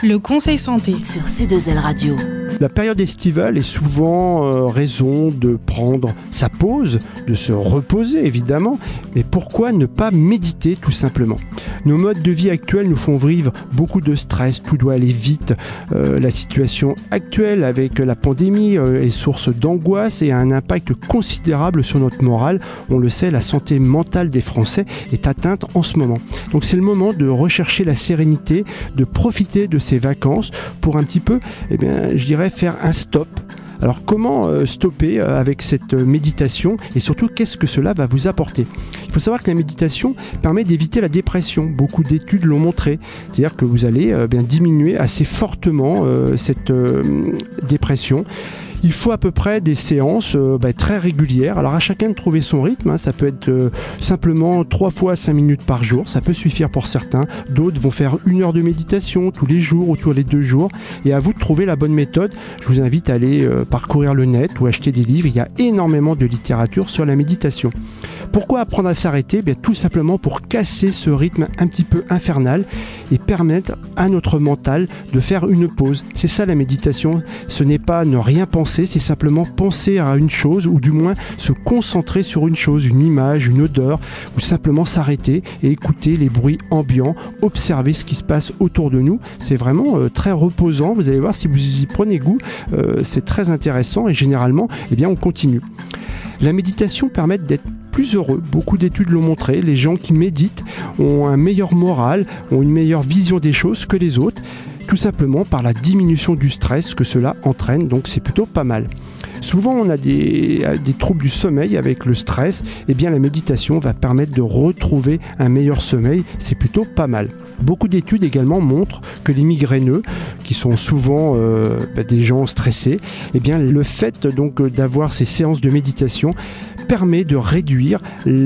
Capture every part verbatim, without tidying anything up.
Le conseil santé sur C deux L Radio. La période estivale est souvent euh, raison de prendre sa pause, de se reposer évidemment, mais pourquoi ne pas méditer tout simplement ? Nos modes de vie actuels nous font vivre beaucoup de stress, tout doit aller vite. Euh, la situation actuelle avec la pandémie euh, est source d'angoisse et a un impact considérable sur notre morale. On le sait, la santé mentale des Français est atteinte en ce moment. Donc c'est le moment de rechercher la sérénité, de profiter de ces vacances pour un petit peu, eh bien, je dirais, faire un stop. Alors comment euh, stopper euh, avec cette euh, méditation et surtout qu'est-ce que cela va vous apporter ? Il faut savoir que la méditation permet d'éviter la dépression. Beaucoup d'études l'ont montré. C'est-à-dire que vous allez euh, bien diminuer assez fortement euh, cette euh, dépression. Il faut à peu près des séances euh, bah, très régulières. Alors à chacun de trouver son rythme, hein. Ça peut être euh, simplement trois fois cinq minutes par jour, ça peut suffire pour certains. D'autres vont faire une heure de méditation tous les jours ou tous les deux jours. Et à vous de trouver la bonne méthode. Je vous invite à aller euh, parcourir le net ou acheter des livres. Il y a énormément de littérature sur la méditation. Pourquoi apprendre à s'arrêter ? Bien, tout simplement pour casser ce rythme un petit peu infernal et permettre à notre mental de faire une pause. C'est ça la méditation. Ce n'est pas ne rien penser, c'est simplement penser à une chose ou du moins se concentrer sur une chose, une image, une odeur ou simplement s'arrêter et écouter les bruits ambiants, observer ce qui se passe autour de nous. C'est vraiment euh, très reposant. Vous allez voir, si vous y prenez goût, euh, c'est très intéressant et généralement, eh bien, on continue. La méditation permet d'être plus heureux. Beaucoup d'études l'ont montré. Les gens qui méditent ont un meilleur moral, ont une meilleure vision des choses que les autres, tout simplement par la diminution du stress que cela entraîne. Donc c'est plutôt pas mal. Souvent, on a des, des troubles du sommeil avec le stress. Eh bien, la méditation va permettre de retrouver un meilleur sommeil. C'est plutôt pas mal. Beaucoup d'études également montrent que les migraineux, qui sont souvent euh, bah, des gens stressés, eh bien, le fait donc d'avoir ces séances de méditation permet de réduire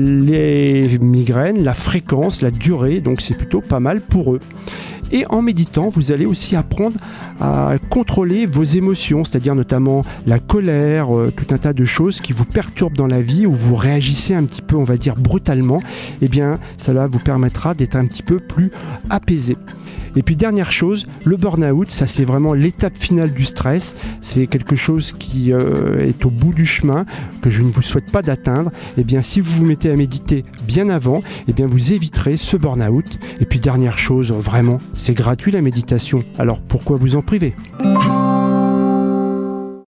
les migraines, la fréquence, la durée. Donc, c'est plutôt pas mal pour eux. Et en méditant, vous allez aussi apprendre à contrôler vos émotions, c'est-à-dire notamment la colère, euh, tout un tas de choses qui vous perturbent dans la vie, où vous réagissez un petit peu, on va dire, brutalement. Eh bien, cela vous permettra d'être un petit peu plus apaisé. Et puis dernière chose, le burn-out, ça c'est vraiment l'étape finale du stress. C'est quelque chose qui euh, est au bout du chemin, que je ne vous souhaite pas d'atteindre. Et bien si vous vous mettez à méditer bien avant, et bien vous éviterez ce burn-out. Et puis dernière chose, vraiment, c'est gratuit la méditation. Alors pourquoi vous en priver ?